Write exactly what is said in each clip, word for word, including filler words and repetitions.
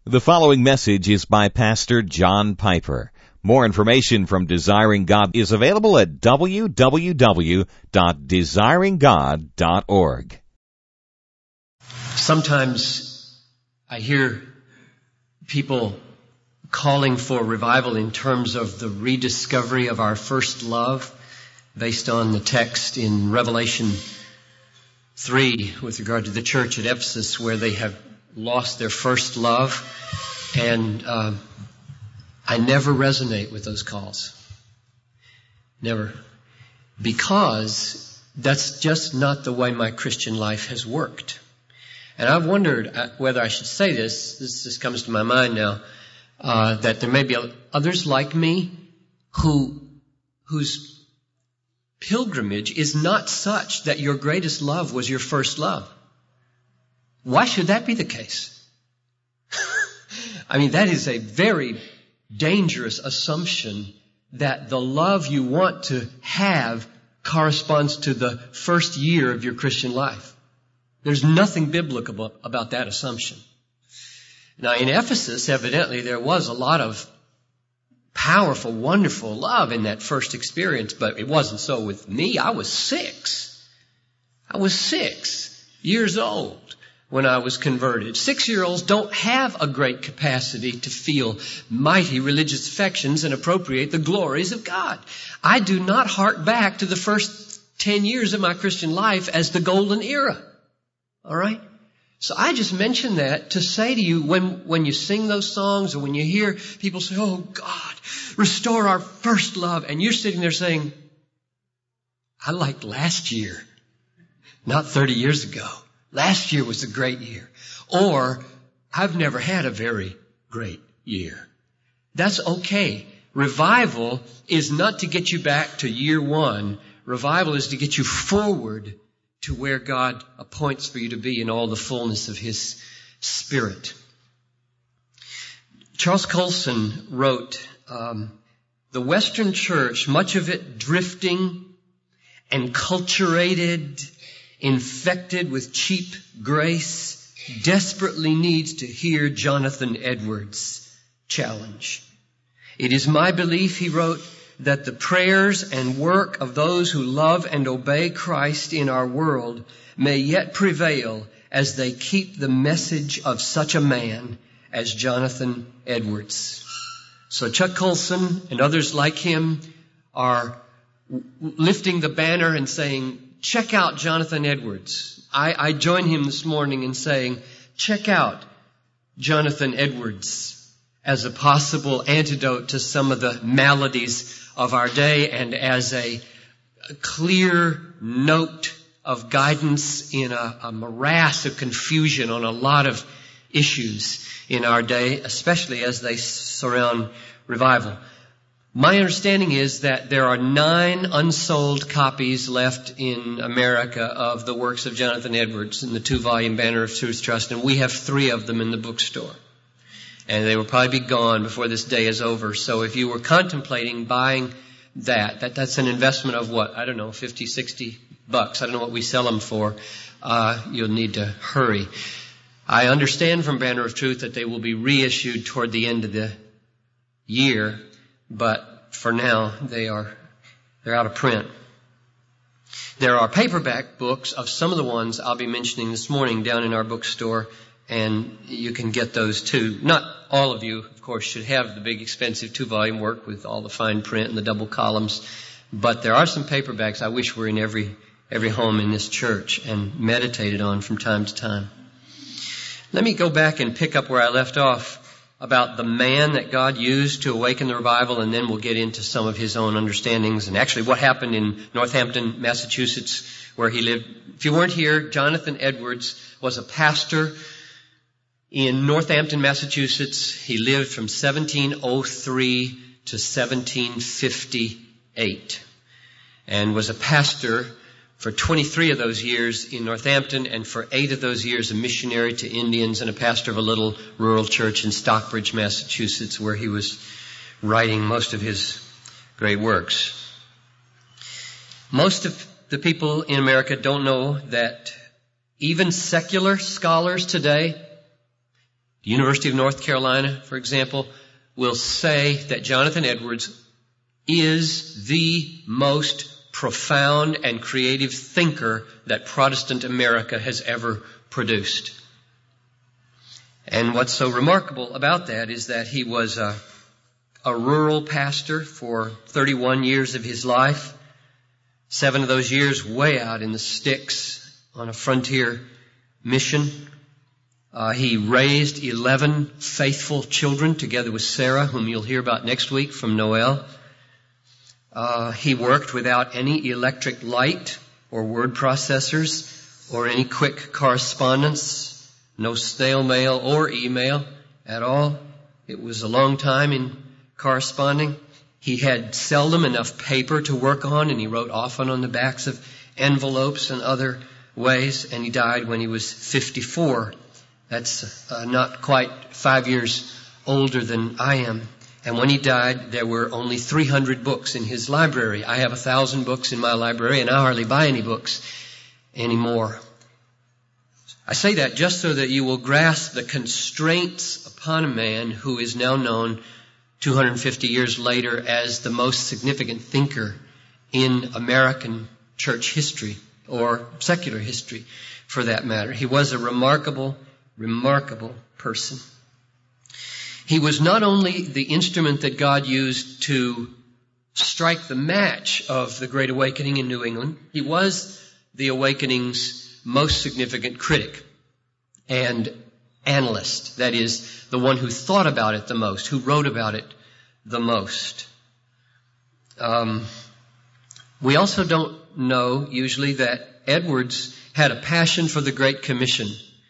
The following message is by Pastor John Piper. More information from Desiring God is available at w w w dot desiring god dot org. Sometimes I hear people calling for revival in terms of the rediscovery of our first love, based on the text in Revelation three with regard to the church at Ephesus, where they have lost their first love. And uh, I never resonate with those calls. Never. Because that's just not the way my Christian life has worked. And I've wondered whether I should say this, this just comes to my mind now, uh, that there may be others like me who, whose pilgrimage is not such that your greatest love was your first love. Why should that be the case? I mean, that is a very dangerous assumption that the love you want to have corresponds to the first year of your Christian life. There's nothing biblical about that assumption. Now, in Ephesus, evidently, there was a lot of powerful, wonderful love in that first experience, but it wasn't so with me. I was six. I was six years old when I was converted. Six-year-olds don't have a great capacity to feel mighty religious affections and appropriate the glories of God. I do not hark back to the first ten years of my Christian life as the golden era. All right? So I just mention that to say to you, when, when you sing those songs or when you hear people say, "Oh God, restore our first love," and you're sitting there saying, "I liked last year, not thirty years ago. Last year was a great year." Or, "I've never had a very great year." That's okay. Revival is not to get you back to year one. Revival is to get you forward to where God appoints for you to be in all the fullness of His Spirit. Charles Colson wrote, um, the Western church, much of it drifting, enculturated, infected with cheap grace, desperately needs to hear Jonathan Edwards' challenge. "It is my belief," he wrote, "that the prayers and work of those who love and obey Christ in our world may yet prevail as they keep the message of such a man as Jonathan Edwards." So Chuck Colson and others like him are lifting the banner and saying, check out Jonathan Edwards. I, I join him this morning in saying, check out Jonathan Edwards as a possible antidote to some of the maladies of our day and as a, a clear note of guidance in a, a morass of confusion on a lot of issues in our day, especially as they surround revival. My understanding is that there are nine unsold copies left in America of the works of Jonathan Edwards in the two-volume Banner of Truth Trust, and we have three of them in the bookstore. And they will probably be gone before this day is over. So if you were contemplating buying that, that that's an investment of what? I don't know, fifty, sixty bucks. I don't know what we sell them for. Uh, you'll need to hurry. I understand from Banner of Truth that they will be reissued toward the end of the year. But for now, they are, they're out of print. There are paperback books of some of the ones I'll be mentioning this morning down in our bookstore, and you can get those too. Not all of you, of course, should have the big expensive two-volume work with all the fine print and the double columns, but there are some paperbacks I wish were in every, every home in this church and meditated on from time to time. Let me go back and pick up where I left off about the man that God used to awaken the revival, and then we'll get into some of his own understandings and actually what happened in Northampton, Massachusetts, where he lived. If you weren't here, Jonathan Edwards was a pastor in Northampton, Massachusetts. He lived from seventeen oh three to seventeen fifty-eight and was a pastor for twenty-three of those years in Northampton, and for eight of those years a missionary to Indians and a pastor of a little rural church in Stockbridge, Massachusetts, where he was writing most of his great works. Most of the people in America don't know that even secular scholars today The University of North Carolina, for example, will say that Jonathan Edwards is the most profound and creative thinker that Protestant America has ever produced. And what's so remarkable about that is that he was a, a rural pastor for thirty-one years of his life, seven of those years way out in the sticks on a frontier mission. Uh, he raised eleven faithful children together with Sarah, whom you'll hear about next week from Noel. Uh, he worked without any electric light or word processors or any quick correspondence, no snail mail or email at all. It was a long time in corresponding. He had seldom enough paper to work on, and he wrote often on the backs of envelopes and other ways, and he died when he was fifty-four. That's uh, not quite five years older than I am. And when he died, there were only three hundred books in his library. I have a thousand books in my library, and I hardly buy any books anymore. I say that just so that you will grasp the constraints upon a man who is now known two hundred fifty years later as the most significant thinker in American church history, or secular history for that matter. He was a remarkable, remarkable person. He was not only the instrument that God used to strike the match of the Great Awakening in New England, he was the awakening's most significant critic and analyst. That is, the one who thought about it the most, who wrote about it the most. Um, we also don't know usually that Edwards had a passion for the Great Commission.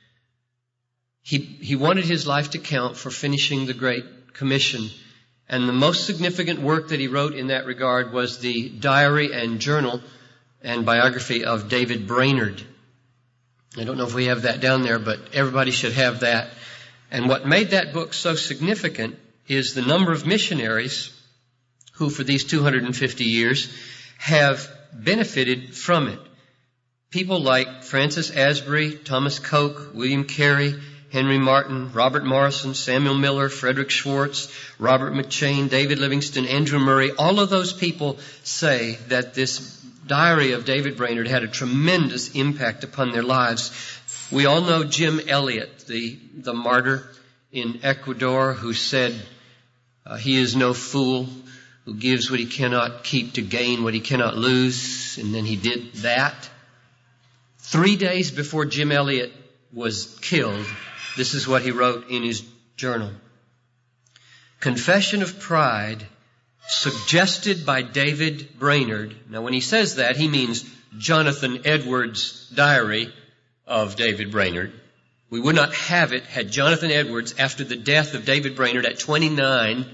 He, he wanted his life to count for finishing the Great Commission. And the most significant work that he wrote in that regard was the diary and journal and biography of David Brainerd. I don't know if we have that down there, but everybody should have that. And what made that book so significant is the number of missionaries who for these two hundred fifty years have benefited from it. People like Francis Asbury, Thomas Coke, William Carey, Henry Martin, Robert Morrison, Samuel Miller, Frederick Schwartz, Robert McChain, David Livingston, Andrew Murray, all of those people say that this diary of David Brainerd had a tremendous impact upon their lives. We all know Jim Elliot, the, the martyr in Ecuador, who said, uh, he is no fool who gives what he cannot keep to gain what he cannot lose. And then he did that. Three days before Jim Elliot was killed, this is what he wrote in his journal. Confession of Pride, suggested by David Brainerd. Now, when he says that, he means Jonathan Edwards' diary of David Brainerd. We would not have it had Jonathan Edwards, after the death of David Brainerd at twenty-nine,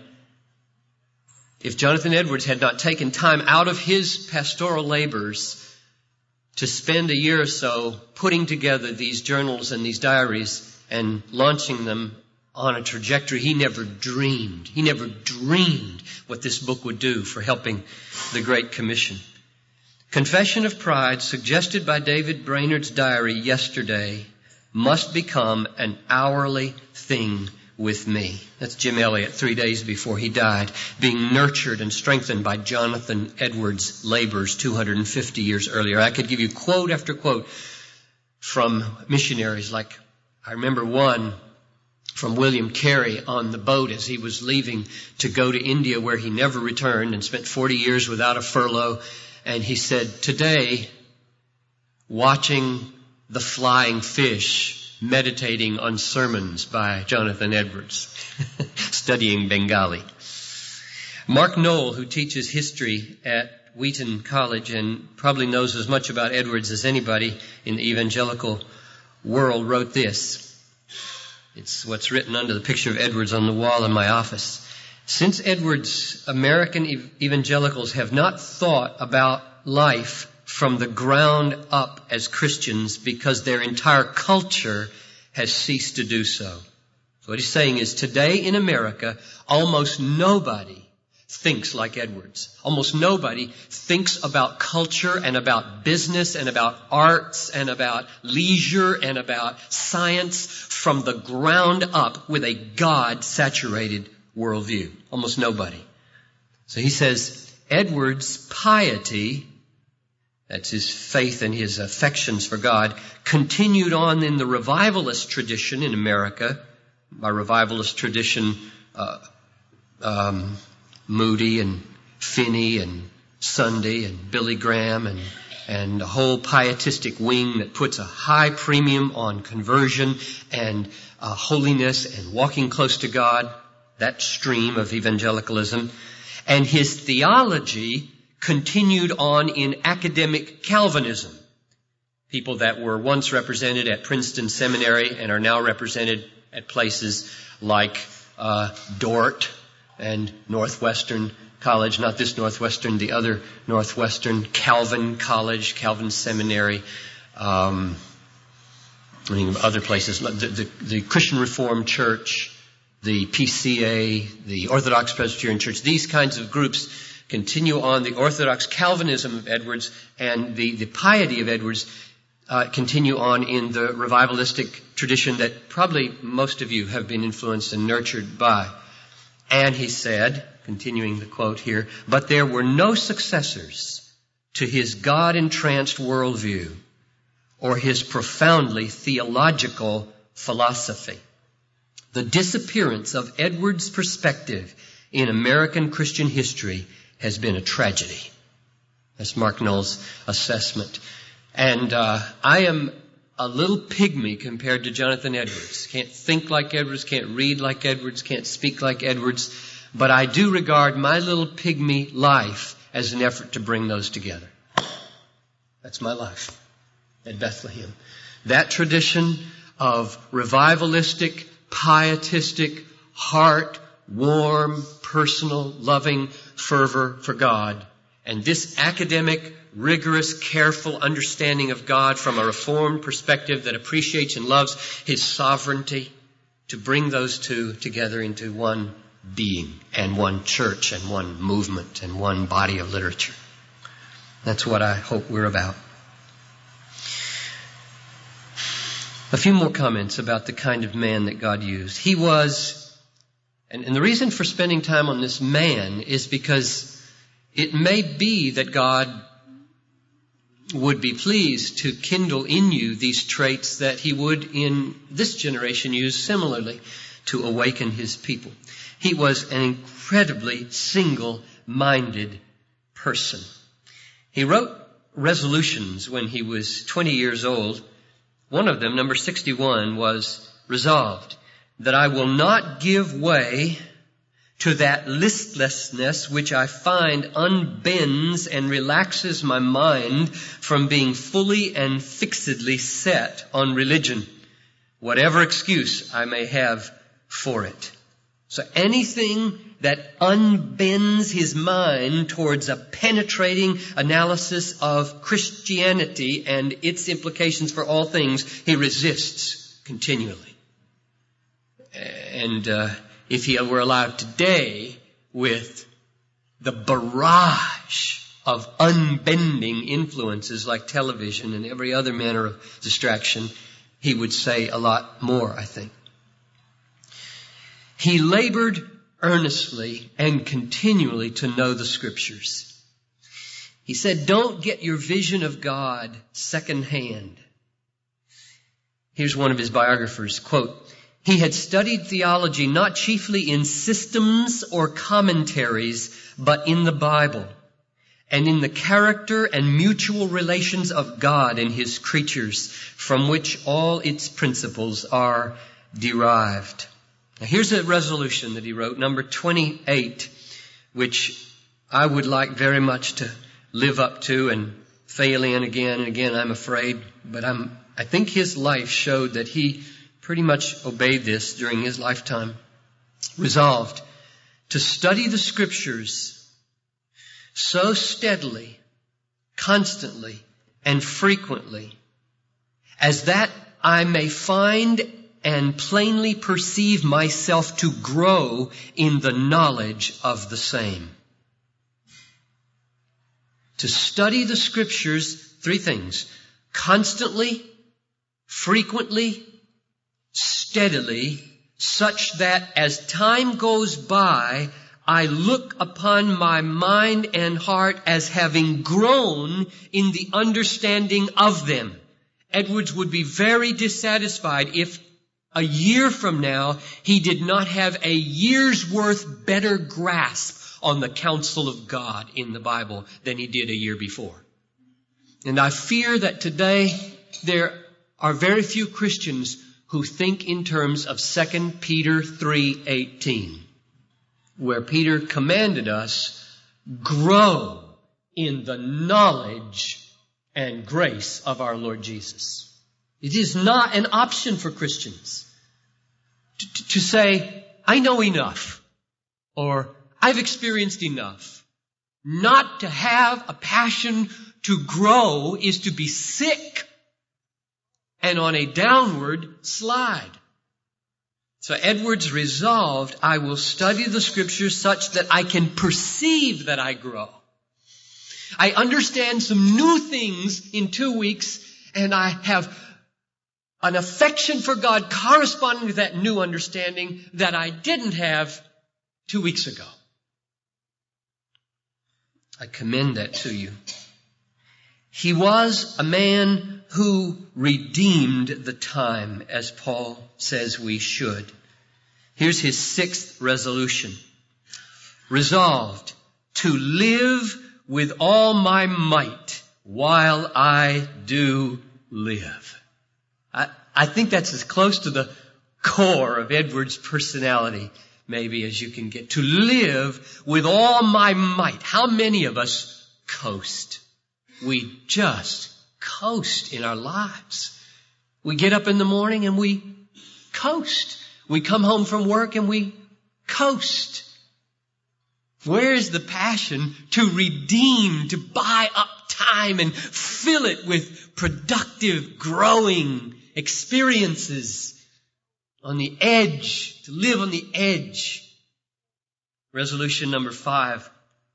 if Jonathan Edwards had not taken time out of his pastoral labors to spend a year or so putting together these journals and these diaries and launching them on a trajectory he never dreamed. He never dreamed what this book would do for helping the Great Commission. Confession of Pride, suggested by David Brainerd's diary yesterday, must become an hourly thing with me. That's Jim Elliot, three days before he died, being nurtured and strengthened by Jonathan Edwards' labors two hundred fifty years earlier. I could give you quote after quote from missionaries. Like, I remember one from William Carey on the boat as he was leaving to go to India, where he never returned and spent forty years without a furlough. And he said, today, watching the flying fish, meditating on sermons by Jonathan Edwards, studying Bengali. Mark Knoll, who teaches history at Wheaton College and probably knows as much about Edwards as anybody in the evangelical world, wrote this. It's what's written under the picture of Edwards on the wall in my office. Since Edwards, American ev- evangelicals have not thought about life from the ground up as Christians because their entire culture has ceased to do so. So what he's saying is, today in America, almost nobody thinks like Edwards. Almost nobody thinks about culture and about business and about arts and about leisure and about science from the ground up with a God-saturated worldview. Almost nobody. So he says, Edwards' piety, that's his faith and his affections for God, continued on in the revivalist tradition in America. By revivalist tradition, uh, um, Moody and Finney and Sunday and Billy Graham and, and a whole pietistic wing that puts a high premium on conversion and uh, holiness and walking close to God, that stream of evangelicalism. And his theology continued on in academic Calvinism. People that were once represented at Princeton Seminary and are now represented at places like uh, Dort and Northwestern College, not this Northwestern, the other Northwestern, Calvin College, Calvin Seminary, um, I mean, other places, the, the, the Christian Reformed Church, the P C A, the Orthodox Presbyterian Church. These kinds of groups continue on. The Orthodox Calvinism of Edwards and the, the piety of Edwards uh, continue on in the revivalistic tradition that probably most of you have been influenced and nurtured by. And he said, continuing the quote here, but there were no successors to his God-entranced worldview or his profoundly theological philosophy. The disappearance of Edwards' perspective in American Christian history has been a tragedy. That's Mark Knoll's assessment. And uh, I am a little pygmy compared to Jonathan Edwards. Can't think like Edwards, can't read like Edwards, can't speak like Edwards. But I do regard my little pygmy life as an effort to bring those together. That's my life at Bethlehem. That tradition of revivalistic, pietistic, heart, warm, personal, loving fervor for God. And this academic, rigorous, careful understanding of God from a Reformed perspective that appreciates and loves His sovereignty, to bring those two together into one being and one church and one movement and one body of literature. That's what I hope we're about. A few more comments about the kind of man that God used. He was, and, and the reason for spending time on this man is because it may be that God would be pleased to kindle in you these traits that He would in this generation use similarly to awaken His people. He was an incredibly single-minded person. He wrote resolutions when he was twenty years old. One of them, number sixty-one, was resolved that I will not give way to that listlessness which I find unbends and relaxes my mind from being fully and fixedly set on religion, whatever excuse I may have for it. So anything that unbends his mind towards a penetrating analysis of Christianity and its implications for all things, he resists continually. And uh, if he were allowed today with the barrage of unbending influences like television and every other manner of distraction, he would say a lot more, I think. He labored earnestly and continually to know the Scriptures. He said, don't get your vision of God secondhand. Here's one of his biographers, quote, he had studied theology not chiefly in systems or commentaries, but in the Bible and in the character and mutual relations of God and His creatures, from which all its principles are derived. Now, here's a resolution that he wrote, number twenty-eight, which I would like very much to live up to and fail in again and again, I'm afraid. But I'm, I think his life showed that he pretty much obeyed this during his lifetime. Resolved to study the Scriptures so steadily, constantly, and frequently as that I may find and plainly perceive myself to grow in the knowledge of the same. to study the Scriptures, three things: constantly, frequently, steadily, such that as time goes by, I look upon my mind and heart as having grown in the understanding of them. Edwards would be very dissatisfied if a year from now he did not have a year's worth better grasp on the counsel of God in the Bible than he did a year before. And I fear that today there are very few Christians who think in terms of Second Peter three eighteen, where Peter commanded us, grow in the knowledge and grace of our Lord Jesus. It is not an option for Christians to, to say, I know enough, or I've experienced enough. Not to have a passion to grow is to be sick and on a downward slide. So Edwards resolved, I will study the Scriptures such that I can perceive that I grow. I understand some new things in two weeks, and I have an affection for God corresponding to that new understanding that I didn't have two weeks ago. I commend that to you. He was a man who redeemed the time, as Paul says we should. Here's his sixth resolution. Resolved to live with all my might while I do live. I, I think that's as close to the core of Edwards' personality maybe as you can get. To live with all my might. How many of us coast? We just coast in our lives. We get up in the morning and we coast. We come home from work and we coast. Where is the passion to redeem, to buy up time and fill it with productive, growing experiences? On the edge, to live on the edge. Resolution number five.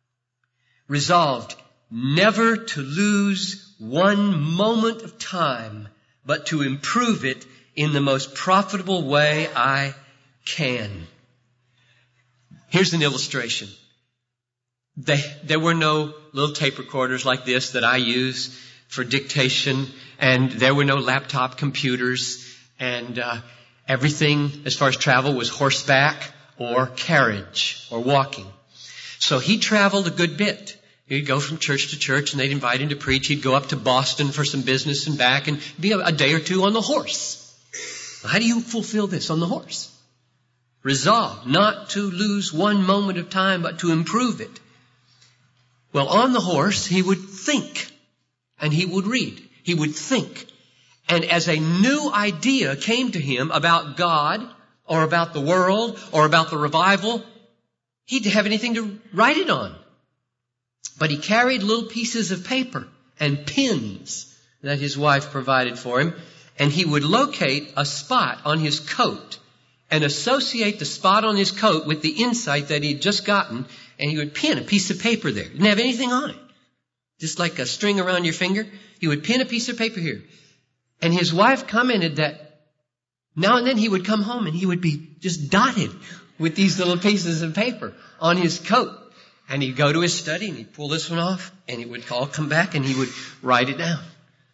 Resolved never to lose one moment of time, but to improve it in the most profitable way I can. Here's an illustration. They, there were no little tape recorders like this that I use for dictation, and there were no laptop computers, and uh, everything as far as travel was horseback or carriage or walking. So he traveled a good bit. He'd go from church to church and they'd invite him to preach. He'd go up to Boston for some business and back and be a, a day or two on the horse. How do you fulfill this on the horse? Resolve not to lose one moment of time, but to improve it. Well, on the horse, he would think and he would read. He would think. And as a new idea came to him about God or about the world or about the revival, he didn't have anything to write it on. But he carried little pieces of paper and pins that his wife provided for him, and he would locate a spot on his coat and associate the spot on his coat with the insight that he'd just gotten, and he would pin a piece of paper there. Didn't have anything on it. Just like a string around your finger. He would pin a piece of paper here. And his wife commented that now and then he would come home and he would be just dotted with these little pieces of paper on his coat. And he'd go to his study and he'd pull this one off and he would all come back and he would write it down.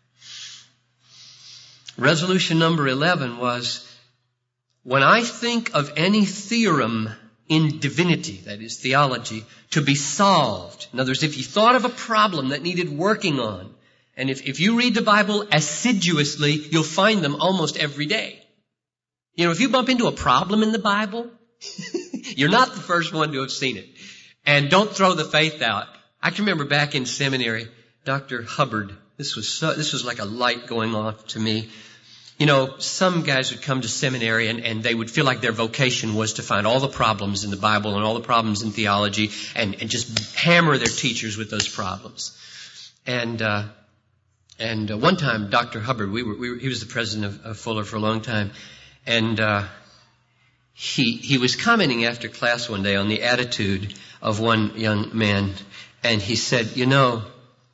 Resolution number eleven was, when I think of any theorem in divinity, that is theology, to be solved. In other words, if you thought of a problem that needed working on, and if, if you read the Bible assiduously, you'll find them almost every day. You know, if you bump into a problem in the Bible, you're not the first one to have seen it. And don't throw the faith out. I can remember back in seminary, Doctor Hubbard, this was so, this was like a light going off to me. You know, some guys would come to seminary and, and they would feel like their vocation was to find all the problems in the Bible and all the problems in theology and, and just hammer their teachers with those problems. And, uh, and uh, one time, Doctor Hubbard, we were, we were, he was the president of, of Fuller for a long time, and, uh, he, he was commenting after class one day on the attitude of one young man, and he said, you know,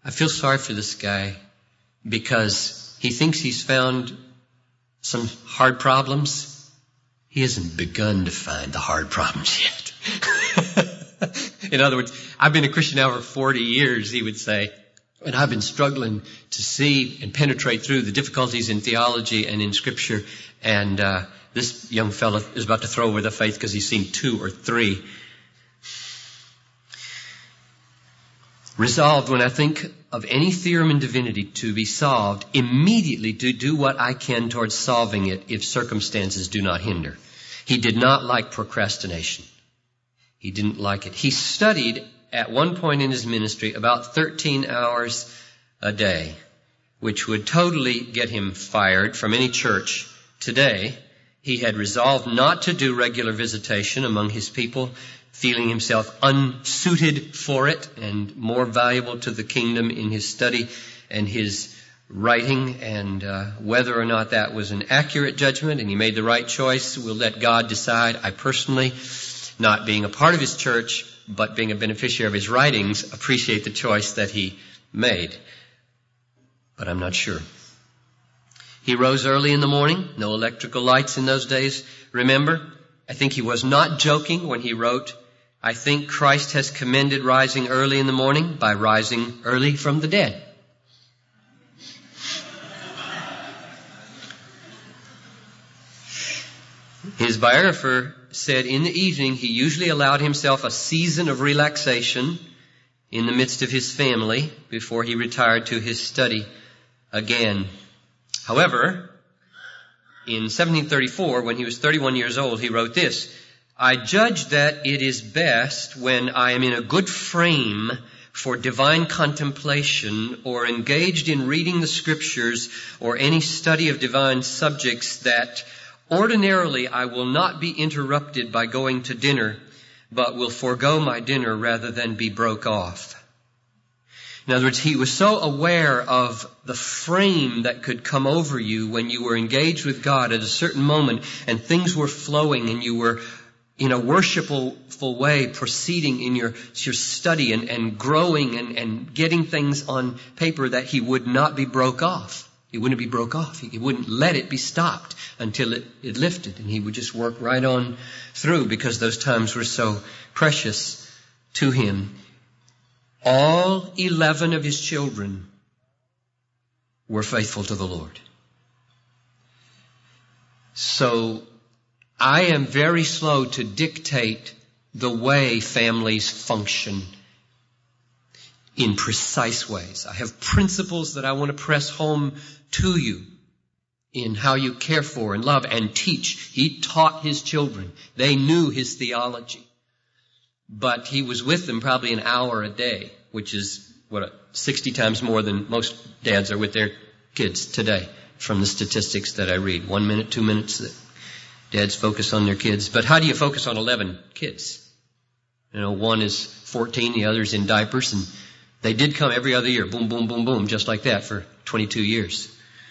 I feel sorry for this guy because he thinks he's found some hard problems. He hasn't begun to find the hard problems yet. In other words, I've been a Christian now for forty years, he would say, and I've been struggling to see and penetrate through the difficulties in theology and in Scripture. And uh, this young fellow is about to throw away the faith because he's seen two or three. Resolved, when I think of any theorem in divinity to be solved, immediately to do what I can towards solving it if circumstances do not hinder. He did not like procrastination. He didn't like it. He studied at one point in his ministry about thirteen hours a day, which would totally get him fired from any church today. He had resolved not to do regular visitation among his people, feeling himself unsuited for it and more valuable to the kingdom in his study and his writing. And uh, whether or not that was an accurate judgment and he made the right choice, we'll let God decide. I personally, not being a part of his church, but being a beneficiary of his writings, appreciate the choice that he made. But I'm not sure. He rose early in the morning. No electrical lights in those days. Remember, I think he was not joking when he wrote, I think Christ has commended rising early in the morning by rising early from the dead. His biographer said in the evening he usually allowed himself a season of relaxation in the midst of his family before he retired to his study again. However, in seventeen thirty-four, when he was thirty-one years old, he wrote this, I judge that it is best when I am in a good frame for divine contemplation or engaged in reading the Scriptures or any study of divine subjects that ordinarily I will not be interrupted by going to dinner, but will forego my dinner rather than be broke off. In other words, he was so aware of the frame that could come over you when you were engaged with God at a certain moment and things were flowing and you were in a worshipful way proceeding in your, your study and, and growing and, and getting things on paper that he would not be broke off. He wouldn't be broke off. He wouldn't let it be stopped until it, it lifted. And he would just work right on through because those times were so precious to him. All eleven of his children were faithful to the Lord. So I am very slow to dictate the way families function in precise ways. I have principles that I want to press home to you in how you care for and love and teach. He taught his children. They knew his theology. But he was with them probably an hour a day, which is, what, sixty times more than most dads are with their kids today from the statistics that I read. One minute, two minutes that dads focus on their kids. But how do you focus on eleven kids? You know, one is fourteen, the other's in diapers, and they did come every other year. Boom, boom, boom, boom, just like that for twenty-two years.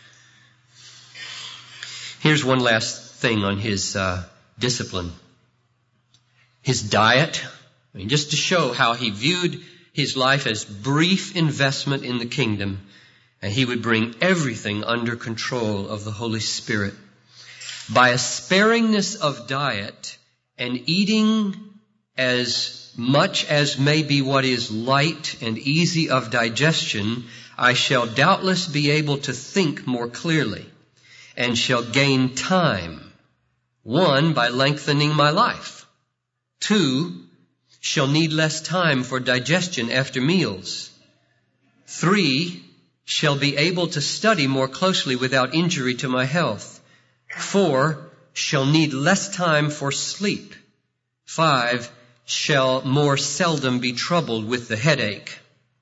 Here's one last thing on his uh, discipline. His diet. I mean, just to show how he viewed his life as brief investment in the kingdom, and he would bring everything under control of the Holy Spirit. By a sparingness of diet and eating as much as may be what is light and easy of digestion, I shall doubtless be able to think more clearly and shall gain time. One, by lengthening my life. Two, shall need less time for digestion after meals. Three, shall be able to study more closely without injury to my health. Four, shall need less time for sleep. Five, shall more seldom be troubled with the headache.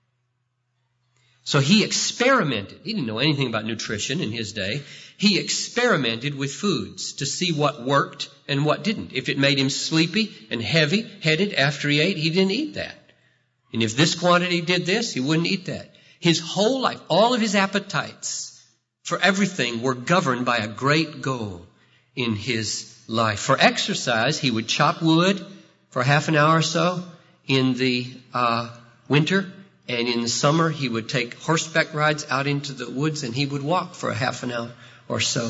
So he experimented. He didn't know anything about nutrition in his day. He experimented with foods to see what worked and what didn't. If it made him sleepy and heavy-headed after he ate, he didn't eat that. And if this quantity did this, he wouldn't eat that. His whole life, all of his appetites for everything were governed by a great goal in his life. For exercise, he would chop wood for half an hour or so in the uh, winter And in the summer, he would take horseback rides out into the woods, and he would walk for a half an hour or so.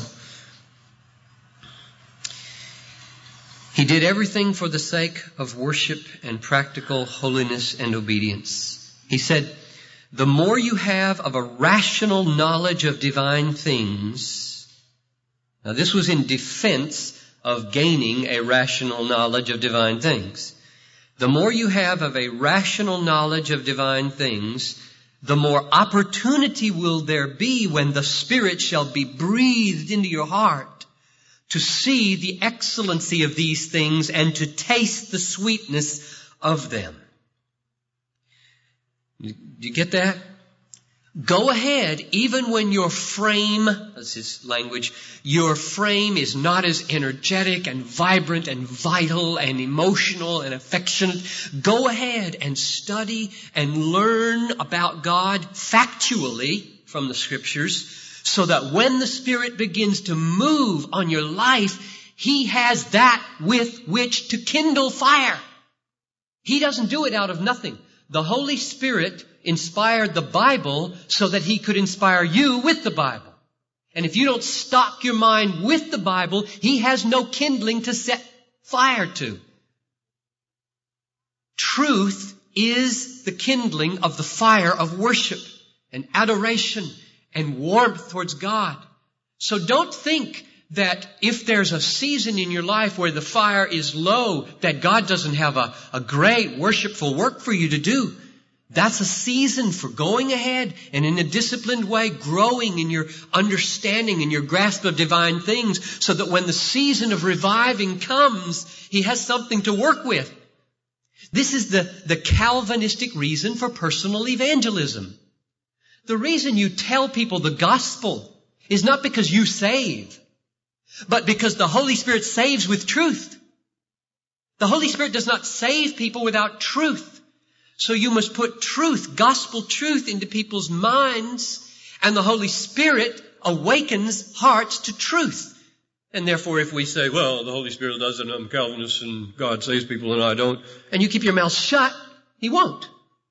He did everything for the sake of worship and practical holiness and obedience. He said, the more you have of a rational knowledge of divine things, now this was in defense of gaining a rational knowledge of divine things. The more you have of a rational knowledge of divine things, the more opportunity will there be when the Spirit shall be breathed into your heart to see the excellency of these things and to taste the sweetness of them. Do you get that? Go ahead, even when your frame, that's his language, your frame is not as energetic and vibrant and vital and emotional and affectionate. Go ahead and study and learn about God factually from the Scriptures, so that when the Spirit begins to move on your life, He has that with which to kindle fire. He doesn't do it out of nothing. The Holy Spirit inspired the Bible so that He could inspire you with the Bible. And if you don't stock your mind with the Bible, He has no kindling to set fire to. Truth is the kindling of the fire of worship and adoration and warmth towards God. So don't think that if there's a season in your life where the fire is low, that God doesn't have a, a great worshipful work for you to do. That's a season for going ahead and in a disciplined way growing in your understanding and your grasp of divine things, so that when the season of reviving comes, He has something to work with. This is the, the Calvinistic reason for personal evangelism. The reason you tell people the gospel is not because you save, but because the Holy Spirit saves with truth. The Holy Spirit does not save people without truth. So you must put truth, gospel truth, into people's minds, and the Holy Spirit awakens hearts to truth. And therefore, if we say, well, the Holy Spirit does it, I'm Calvinist, and God saves people and I don't, and you keep your mouth shut, He won't.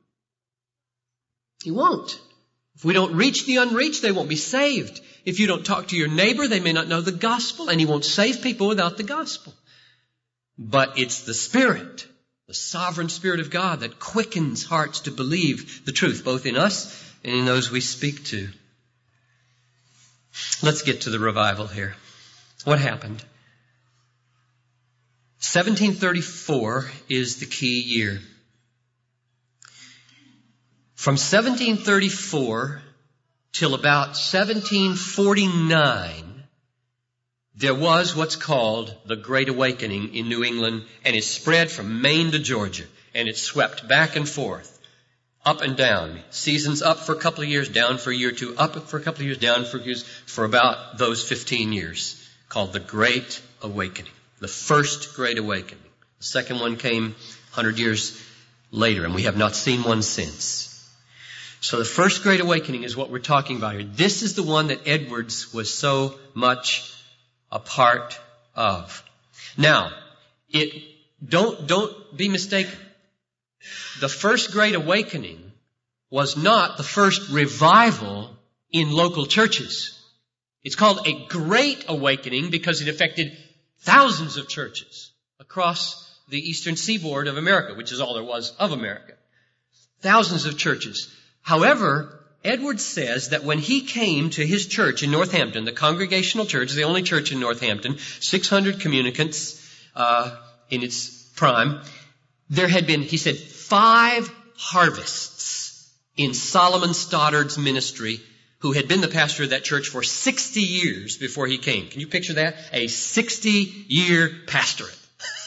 He won't. If we don't reach the unreached, they won't be saved. If you don't talk to your neighbor, they may not know the gospel, and He won't save people without the gospel. But it's the Spirit, the sovereign Spirit of God, that quickens hearts to believe the truth, both in us and in those we speak to. Let's get to the revival here. What happened? seventeen thirty-four is the key year. From seventeen thirty-four till about seventeen forty-nine, there was what's called the Great Awakening in New England, and it spread from Maine to Georgia, and it swept back and forth, up and down. Seasons up for a couple of years, down for a year or two, up for a couple of years, down for years, for about those fifteen years, called the Great Awakening, the first Great Awakening. The second one came one hundred years later, and we have not seen one since. So the first Great Awakening is what we're talking about here. This is the one that Edwards was so much a part of. Now, it don't don't be mistaken. The first Great Awakening was not the first revival in local churches. It's called a Great Awakening because it affected thousands of churches across the eastern seaboard of America, which is all there was of America. Thousands of churches. However, Edwards says that when he came to his church in Northampton, the Congregational Church, the only church in Northampton, six hundred communicants uh, in its prime, there had been, he said, five harvests in Solomon Stoddard's ministry, who had been the pastor of that church for sixty years before he came. Can you picture that? A sixty-year pastorate.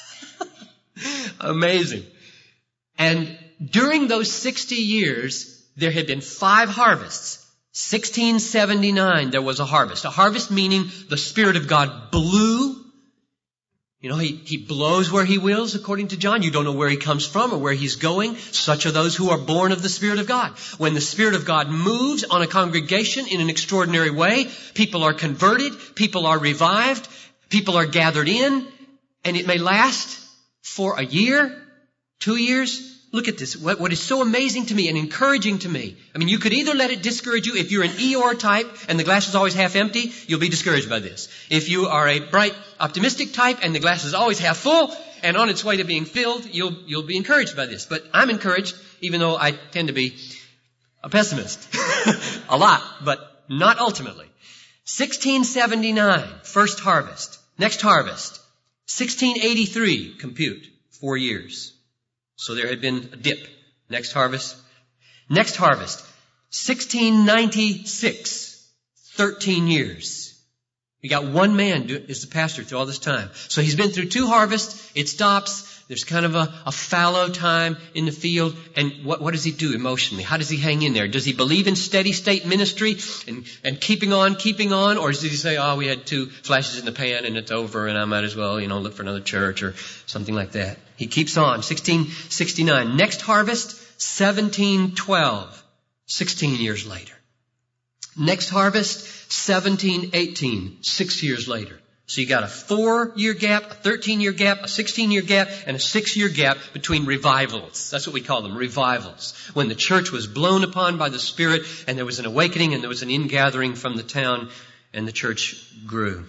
Amazing. And during those sixty years, there had been five harvests. sixteen seventy-nine, there was a harvest. A harvest meaning the Spirit of God blew. You know, he, he blows where He wills, according to John. You don't know where He comes from or where He's going. Such are those who are born of the Spirit of God. When the Spirit of God moves on a congregation in an extraordinary way, people are converted, people are revived, people are gathered in, and it may last for a year, two years, look at this. What, what is so amazing to me and encouraging to me. I mean, you could either let it discourage you. If you're an Eeyore type and the glass is always half empty, you'll be discouraged by this. If you are a bright, optimistic type and the glass is always half full and on its way to being filled, you'll, you'll be encouraged by this. But I'm encouraged, even though I tend to be a pessimist. A lot, but not ultimately. sixteen seventy-nine, first harvest. Next harvest. sixteen eighty-three, compute. Four years. So there had been a dip. Next harvest. Next harvest. sixteen ninety-six. thirteen years. We got one man is the pastor through all this time. So he's been through two harvests. It stops. There's kind of a, a fallow time in the field. And what, what does he do emotionally? How does he hang in there? Does he believe in steady state ministry and, and keeping on, keeping on? Or does he say, oh, we had two flashes in the pan and it's over and I might as well, you know, look for another church or something like that? He keeps on. sixteen sixty-nine. Next harvest, seventeen twelve. sixteen years later. Next harvest, seventeen eighteen. Six years later. So you got a four-year gap, a thirteen-year gap, a sixteen-year gap, and a six-year gap between revivals. That's what we call them, revivals. When the church was blown upon by the Spirit, and there was an awakening, and there was an ingathering from the town, and the church grew.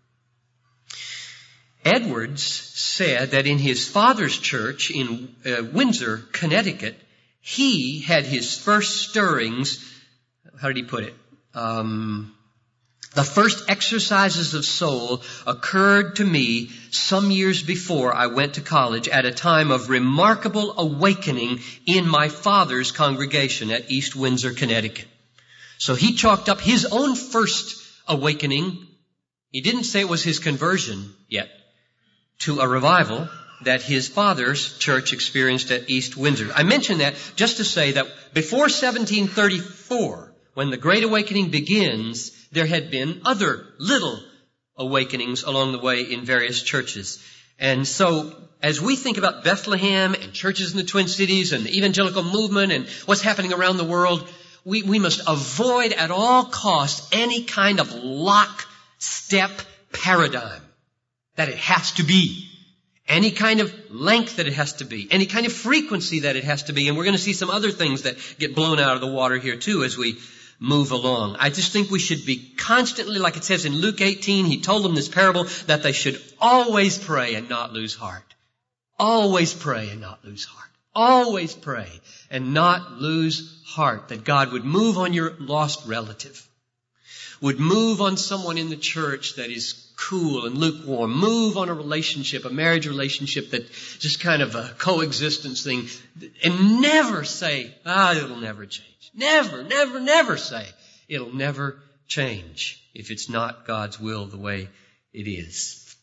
Edwards said that in his father's church in uh, Windsor, Connecticut, he had his first stirrings, how did he put it? Um... The first exercises of soul occurred to me some years before I went to college at a time of remarkable awakening in my father's congregation at East Windsor, Connecticut. So he chalked up his own first awakening. He didn't say it was his conversion yet to a revival that his father's church experienced at East Windsor. I mention that just to say that before seventeen thirty-four, when the Great Awakening begins, there had been other little awakenings along the way in various churches. And so, as we think about Bethlehem and churches in the Twin Cities and the evangelical movement and what's happening around the world, we, we must avoid at all costs any kind of lock-step paradigm that it has to be. Any kind of length that it has to be. Any kind of frequency that it has to be. And we're going to see some other things that get blown out of the water here too as we move along. I just think we should be constantly, like it says in Luke eighteen, he told them this parable that they should always pray and not lose heart. Always pray and not lose heart. Always pray and not lose heart. That God would move on your lost relative. Would move on someone in the church that is cool and lukewarm. Move on a relationship, a marriage relationship that just kind of a coexistence thing. And never say, ah, it'll never change. Never, never, never say it'll never change if it's not God's will the way it is.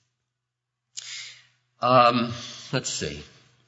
Um, let's see.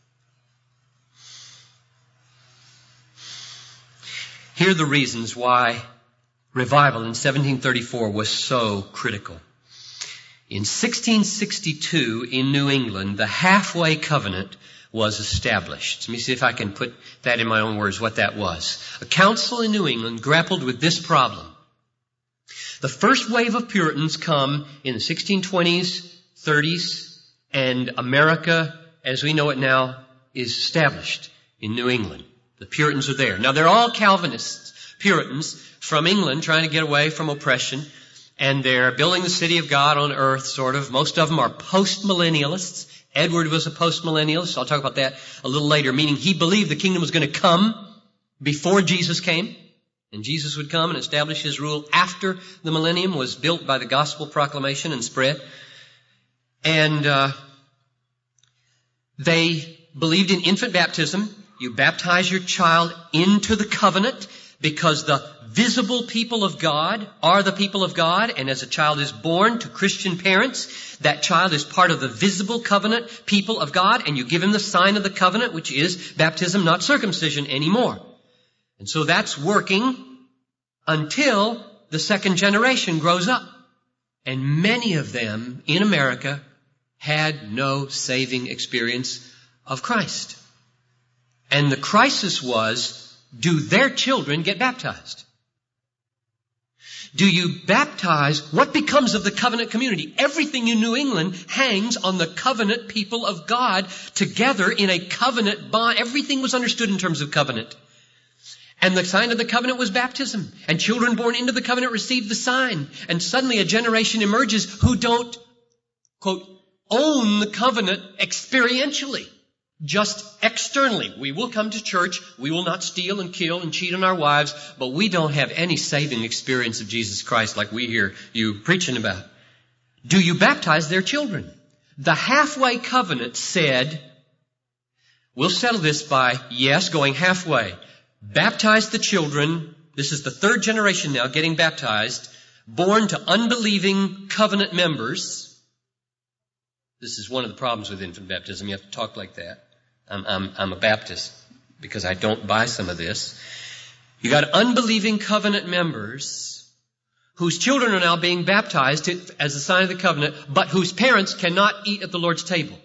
Here are the reasons why revival in seventeen thirty-four was so critical. In sixteen sixty-two in New England, the Halfway Covenant was established. Let me see if I can put that in my own words, what that was. A council in New England grappled with this problem. The first wave of Puritans come in the sixteen twenties, thirties, and America, as we know it now, is established in New England. The Puritans are there. Now, they're all Calvinists, Puritans, from England, trying to get away from oppression, and they're building the city of God on earth, sort of. Most of them are post-millennialists. Edward was a post-millennialist. I'll talk about that a little later, meaning he believed the kingdom was going to come before Jesus came, and Jesus would come and establish his rule after the millennium was built by the gospel proclamation and spread. And uh, they believed in infant baptism. You baptize your child into the covenant because the visible people of God are the people of God, and as a child is born to Christian parents, that child is part of the visible covenant people of God, and you give him the sign of the covenant, which is baptism, not circumcision anymore. And so that's working until the second generation grows up. And many of them in America had no saving experience of Christ. And the crisis was, do their children get baptized? Do you baptize? What becomes of the covenant community? Everything in New England hangs on the covenant people of God together in a covenant bond. Everything was understood in terms of covenant. And the sign of the covenant was baptism. And children born into the covenant received the sign. And suddenly a generation emerges who don't, quote, own the covenant experientially. Just externally. We will come to church. We will not steal and kill and cheat on our wives. But we don't have any saving experience of Jesus Christ like we hear you preaching about. Do you baptize their children? The halfway covenant said, we'll settle this by, yes, going halfway. Baptize the children. This is the third generation now getting baptized. Born to unbelieving covenant members. This is one of the problems with infant baptism. You have to talk like that. I'm, I'm, I'm a Baptist because I don't buy some of this. You got unbelieving covenant members whose children are now being baptized as a sign of the covenant, but whose parents cannot eat at the Lord's table.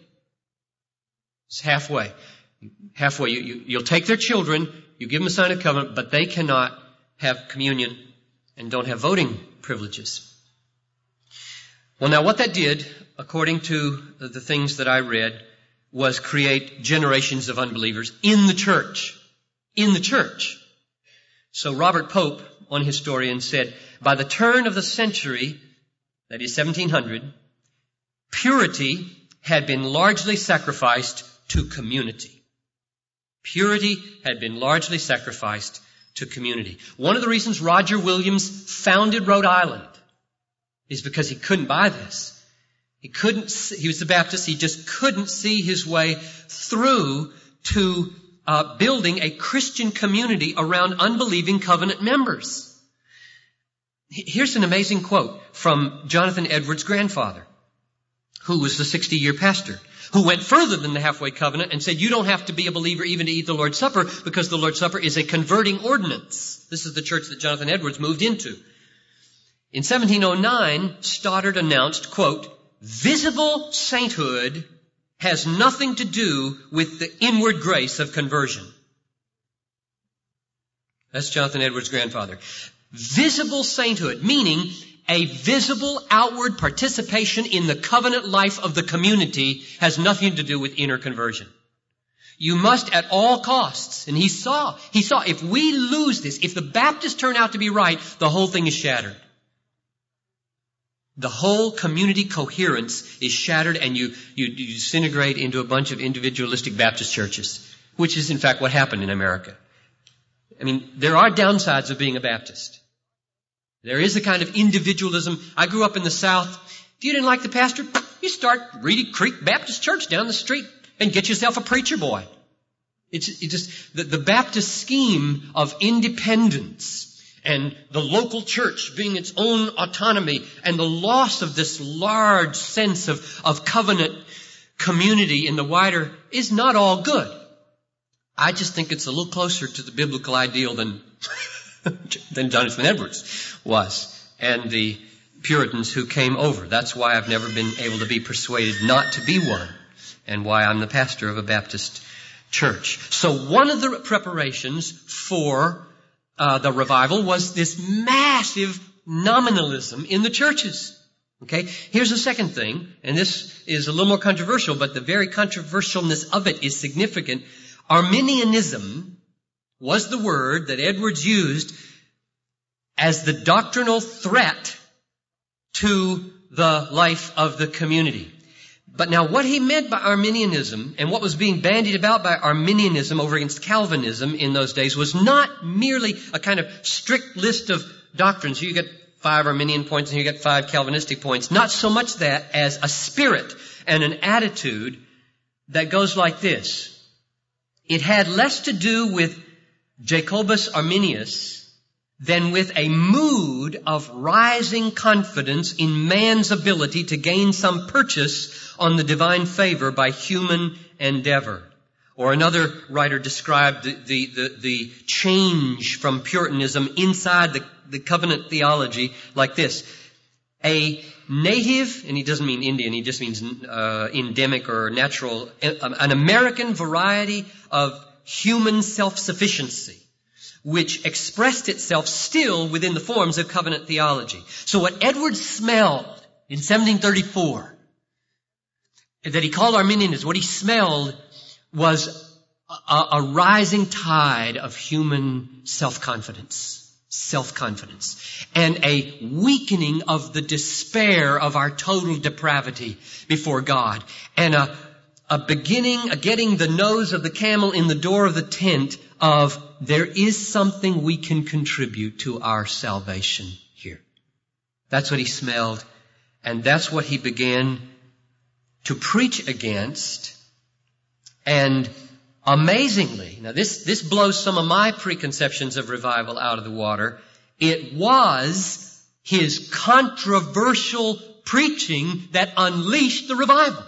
It's halfway. Halfway. You, you, you'll take their children, you give them a sign of covenant, but they cannot have communion and don't have voting privileges. Well, now what that did, according to the things that I read, was create generations of unbelievers in the church. In the church. So Robert Pope, one historian, said, by the turn of the century, that is seventeen hundred, purity had been largely sacrificed to community. Purity had been largely sacrificed to community. One of the reasons Roger Williams founded Rhode Island is because he couldn't buy this. He couldn't, he was a Baptist, he just couldn't see his way through to uh, building a Christian community around unbelieving covenant members. Here's an amazing quote from Jonathan Edwards' grandfather, who was the sixty-year pastor, who went further than the halfway covenant and said, you don't have to be a believer even to eat the Lord's Supper because the Lord's Supper is a converting ordinance. This is the church that Jonathan Edwards moved into. In seventeen oh nine, Stoddard announced, quote, visible sainthood has nothing to do with the inward grace of conversion. That's Jonathan Edwards' grandfather. Visible sainthood, meaning a visible outward participation in the covenant life of the community, has nothing to do with inner conversion. You must at all costs, and he saw, he saw if we lose this, if the Baptists turn out to be right, the whole thing is shattered. The whole community coherence is shattered and you, you, you disintegrate into a bunch of individualistic Baptist churches, which is in fact what happened in America. I mean, there are downsides of being a Baptist. There is a kind of individualism. I grew up in the South. If you didn't like the pastor, you start Reedy Creek Baptist Church down the street and get yourself a preacher boy. It's, it's just the, the Baptist scheme of independence and the local church being its own autonomy and the loss of this large sense of, of covenant community in the wider is not all good. I just think it's a little closer to the biblical ideal than, than Jonathan Edwards was and the Puritans who came over. That's why I've never been able to be persuaded not to be one and why I'm the pastor of a Baptist church. So one of the preparations for Uh, the revival was this massive nominalism in the churches. Okay? Here's the second thing, and this is a little more controversial, but the very controversialness of it is significant. Arminianism was the word that Edwards used as the doctrinal threat to the life of the community. But now what he meant by Arminianism and what was being bandied about by Arminianism over against Calvinism in those days was not merely a kind of strict list of doctrines. You get five Arminian points and you get five Calvinistic points. Not so much that as a spirit and an attitude that goes like this. It had less to do with Jacobus Arminius than with a mood of rising confidence in man's ability to gain some purchase on the divine favor by human endeavor. Or another writer described the, the, the, the change from Puritanism inside the, the covenant theology like this. A native, and he doesn't mean Indian, he just means uh, endemic or natural, an American variety of human self-sufficiency which expressed itself still within the forms of covenant theology. So what Edwards smelled in seventeen thirty-four, that he called Arminianism, what he smelled was a, a rising tide of human self-confidence, self-confidence, and a weakening of the despair of our total depravity before God, and a, a beginning, a getting the nose of the camel in the door of the tent of there is something we can contribute to our salvation here. That's what he smelled, and that's what he began to preach against. And amazingly, now this, this blows some of my preconceptions of revival out of the water. It was his controversial preaching that unleashed the revival.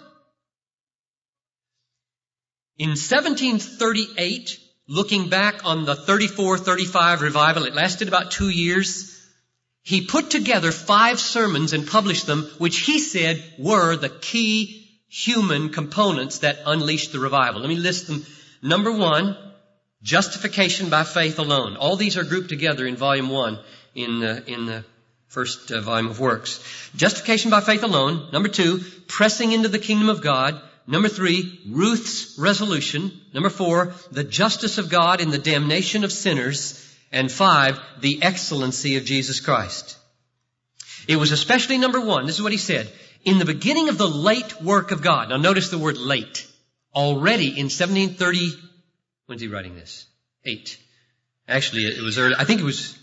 In seventeen thirty-eight, looking back on the thirty-four thirty-five revival, it lasted about two years. He put together five sermons and published them, which he said were the key human components that unleashed the revival. Let me list them. Number one, justification by faith alone. All these are grouped together in volume one in the, in the first uh, volume of Works. Justification by faith alone. Number two, pressing into the kingdom of God. Number three, Ruth's resolution. Number four, the justice of God in the damnation of sinners. And five, the excellency of Jesus Christ. It was especially number one. This is what he said. In the beginning of the late work of God. Now notice the word late. Already in seventeen thirty, when's he writing this? Eight. Actually, it was early. I think it was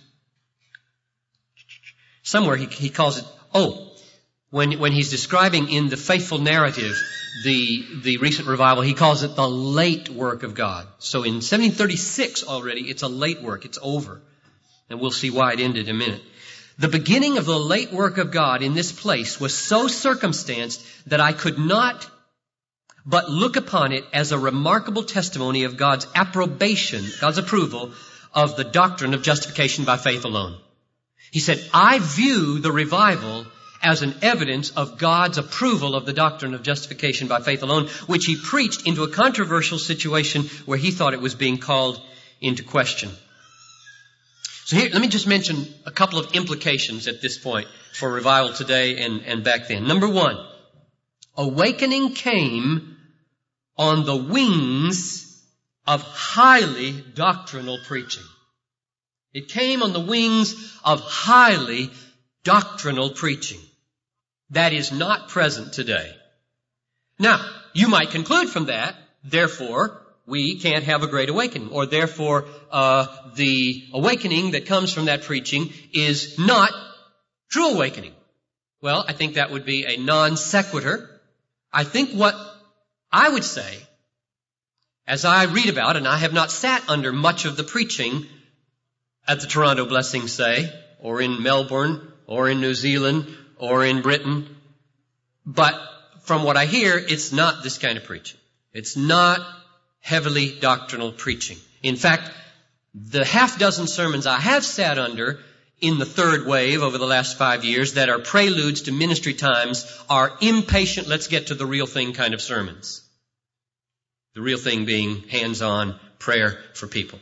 somewhere he, he calls it, oh, when, when he's describing in the faithful narrative the, the recent revival, he calls it the late work of God. So in seventeen thirty-six already, it's a late work. It's over. And we'll see why it ended in a minute. The beginning of the late work of God in this place was so circumstanced that I could not but look upon it as a remarkable testimony of God's approbation, God's approval of the doctrine of justification by faith alone. He said, I view the revival as an evidence of God's approval of the doctrine of justification by faith alone, which he preached into a controversial situation where he thought it was being called into question. So here, let me just mention a couple of implications at this point for revival today and, and back then. Number one, awakening came on the wings of highly doctrinal preaching. It came on the wings of highly doctrinal preaching. That is not present today. Now, you might conclude from that, therefore, we can't have a great awakening, or therefore, uh, the awakening that comes from that preaching is not true awakening. Well, I think that would be a non sequitur. I think what I would say, as I read about, and I have not sat under much of the preaching at the Toronto Blessing Say, or in Melbourne, or in New Zealand, or in Britain, but from what I hear, it's not this kind of preaching. It's not heavily doctrinal preaching. In fact, the half dozen sermons I have sat under in the third wave over the last five years that are preludes to ministry times are impatient, let's get to the real thing kind of sermons. The real thing being hands-on prayer for people.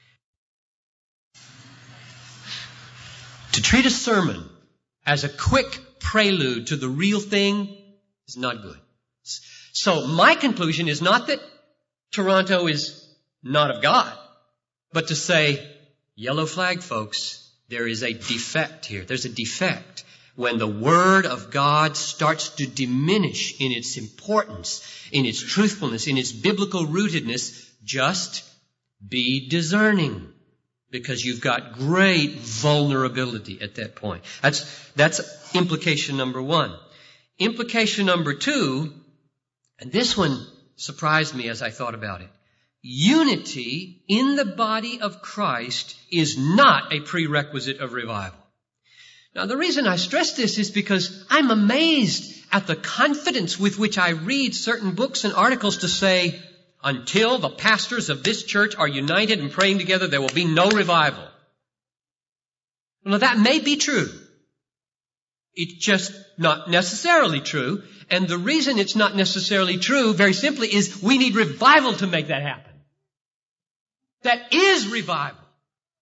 To treat a sermon as a quick prelude to the real thing is not good. So my conclusion is not that Toronto is not of God, but to say, yellow flag, folks, there is a defect here. There's a defect when the Word of God starts to diminish in its importance, in its truthfulness, in its biblical rootedness. Just be discerning, because you've got great vulnerability at that point. That's, that's implication number one. Implication number two, and this one surprised me as I thought about it. Unity in the body of Christ is not a prerequisite of revival. Now, the reason I stress this is because I'm amazed at the confidence with which I read certain books and articles to say, until the pastors of this church are united and praying together, there will be no revival. Well, that may be true. It's just not necessarily true. And the reason it's not necessarily true, very simply, is we need revival to make that happen. That is revival.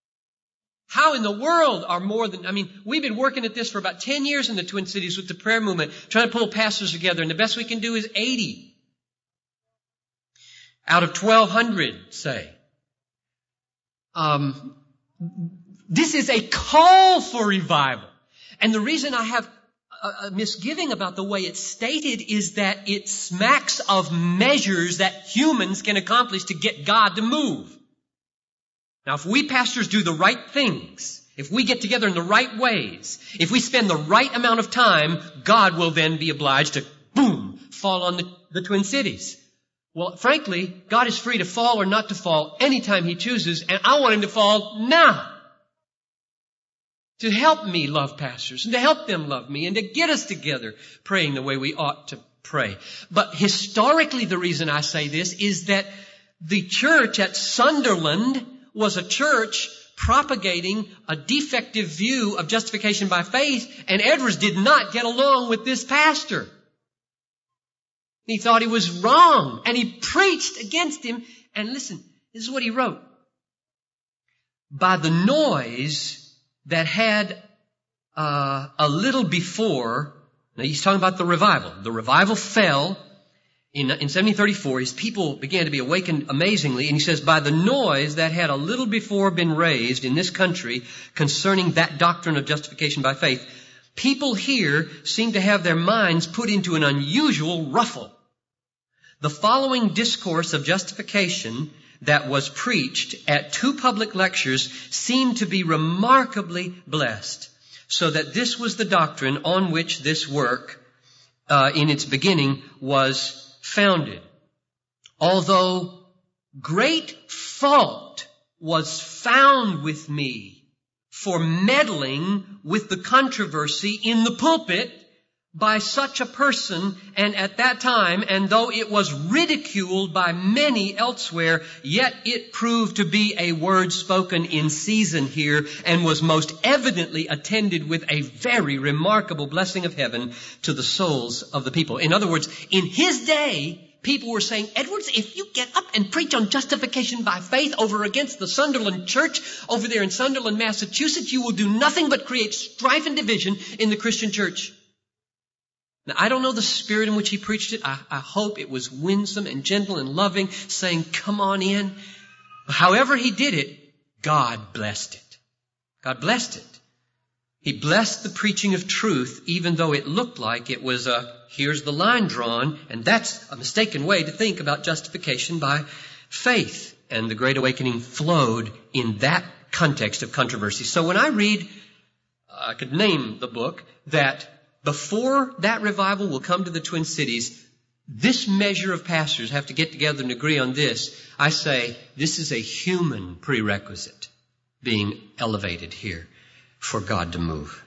How in the world are more than, I mean, we've been working at this for about ten years in the Twin Cities with the prayer movement, trying to pull pastors together, and the best we can do is eighty. Out of twelve hundred, say. Um, this is a call for revival. And the reason I have a misgiving about the way it's stated is that it smacks of measures that humans can accomplish to get God to move. Now, if we pastors do the right things, if we get together in the right ways, if we spend the right amount of time, God will then be obliged to, boom, fall on the, the Twin Cities. Well, frankly, God is free to fall or not to fall anytime He chooses, and I want Him to fall now. To help me love pastors, and to help them love me, and to get us together praying the way we ought to pray. But historically, the reason I say this is that the church at Sunderland was a church propagating a defective view of justification by faith, and Edwards did not get along with this pastor. He thought he was wrong, and he preached against him. And listen, this is what he wrote. By the noise that had uh, a little before, now he's talking about the revival. The revival fell in, in seventeen thirty-four. His people began to be awakened amazingly. And he says, by the noise that had a little before been raised in this country concerning that doctrine of justification by faith, people here seem to have their minds put into an unusual ruffle. The following discourse of justification that was preached at two public lectures seemed to be remarkably blessed, so that this was the doctrine on which this work, uh, in its beginning, was founded. Although great fault was found with me for meddling with the controversy in the pulpit by such a person, and at that time, and though it was ridiculed by many elsewhere, yet it proved to be a word spoken in season here, and was most evidently attended with a very remarkable blessing of heaven to the souls of the people. In other words, in his day, people were saying, Edwards, if you get up and preach on justification by faith over against the Sunderland church over there in Sunderland, Massachusetts, you will do nothing but create strife and division in the Christian church. Now, I don't know the spirit in which he preached it. I, I hope it was winsome and gentle and loving, saying, come on in. However he did it, God blessed it. God blessed it. He blessed the preaching of truth, even though it looked like it was a, here's the line drawn, and that's a mistaken way to think about justification by faith. And the Great Awakening flowed in that context of controversy. So when I read, I could name the book, that before that revival will come to the Twin Cities, this measure of pastors have to get together and agree on this. I say this is a human prerequisite being elevated here for God to move.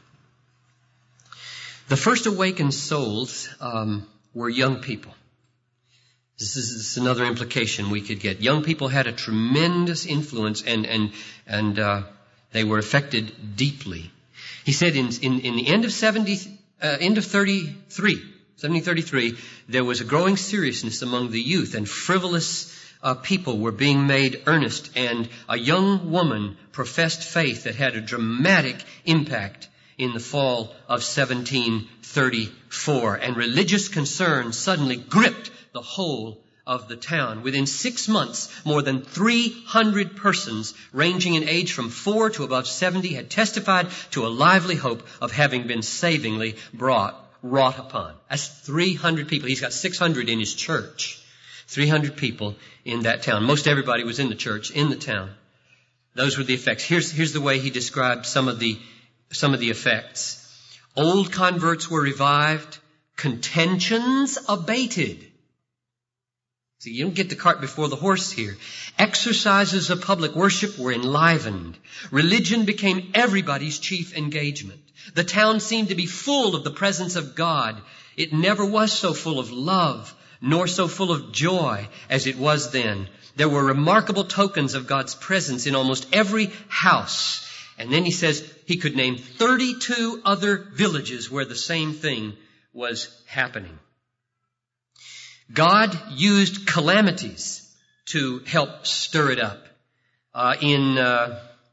The first awakened souls um, were young people. This is, this is another implication we could get. Young people had a tremendous influence, and and and uh, they were affected deeply. He said in in, in the end of seventy. Uh, end of thirty-three, seventeen thirty-three, there was a growing seriousness among the youth, and frivolous uh, people were being made earnest, and a young woman professed faith that had a dramatic impact in the fall of seventeen thirty-four, and religious concern suddenly gripped the whole of the town. Within six months, more than three hundred persons, ranging in age from four to above seventy, had testified to a lively hope of having been savingly brought, wrought upon. That's three hundred people. He's got six hundred in his church. three hundred people in that town. Most everybody was in the church, in the town. Those were the effects. Here's, here's the way he described some of the, some of the effects. Old converts were revived. Contentions abated. See, you don't get the cart before the horse here. Exercises of public worship were enlivened. Religion became everybody's chief engagement. The town seemed to be full of the presence of God. It never was so full of love, nor so full of joy as it was then. There were remarkable tokens of God's presence in almost every house. And then he says he could name thirty-two other villages where the same thing was happening. God used calamities to help stir it up. Uh, in uh,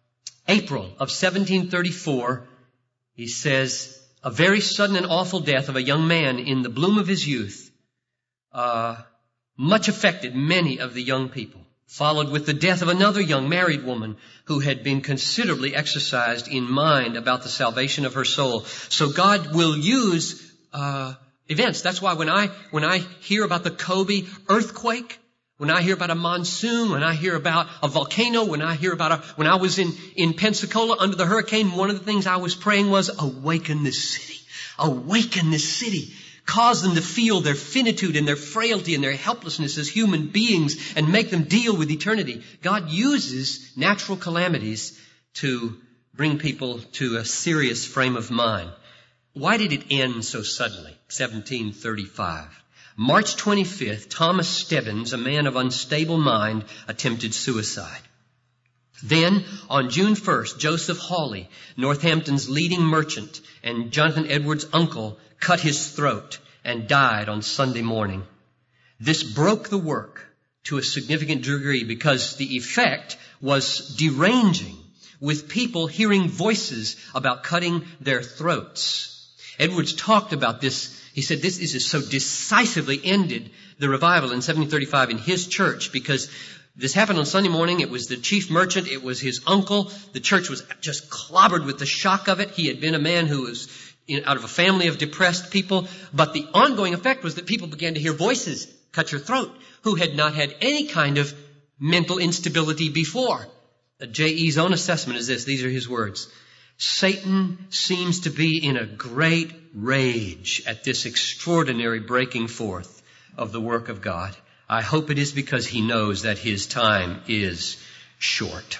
April of seventeen thirty-four, he says, a very sudden and awful death of a young man in the bloom of his youth uh, much affected many of the young people, followed with the death of another young married woman who had been considerably exercised in mind about the salvation of her soul. So God will use uh, events. That's why when I when I hear about the Kobe earthquake, when I hear about a monsoon, when I hear about a volcano, when I hear about a, when I was in, in Pensacola under the hurricane, one of the things I was praying was, awaken this city. Awaken this city. Cause them to feel their finitude and their frailty and their helplessness as human beings and make them deal with eternity. God uses natural calamities to bring people to a serious frame of mind. Why did it end so suddenly? seventeen thirty-five. March twenty-fifth, Thomas Stebbins, a man of unstable mind, attempted suicide. Then, on June first, Joseph Hawley, Northampton's leading merchant and Jonathan Edwards' uncle, cut his throat and died on Sunday morning. This broke the work to a significant degree because the effect was deranging, with people hearing voices about cutting their throats. Edwards talked about this. He said this is so decisively ended the revival in seventeen thirty-five in his church, because this happened on Sunday morning. It was the chief merchant. It was his uncle. The church was just clobbered with the shock of it. He had been a man who was in, out of a family of depressed people. But the ongoing effect was that people began to hear voices, cut your throat, who had not had any kind of mental instability before. J E's own assessment is this. These are his words. Satan seems to be in a great rage at this extraordinary breaking forth of the work of God. I hope it is because he knows that his time is short.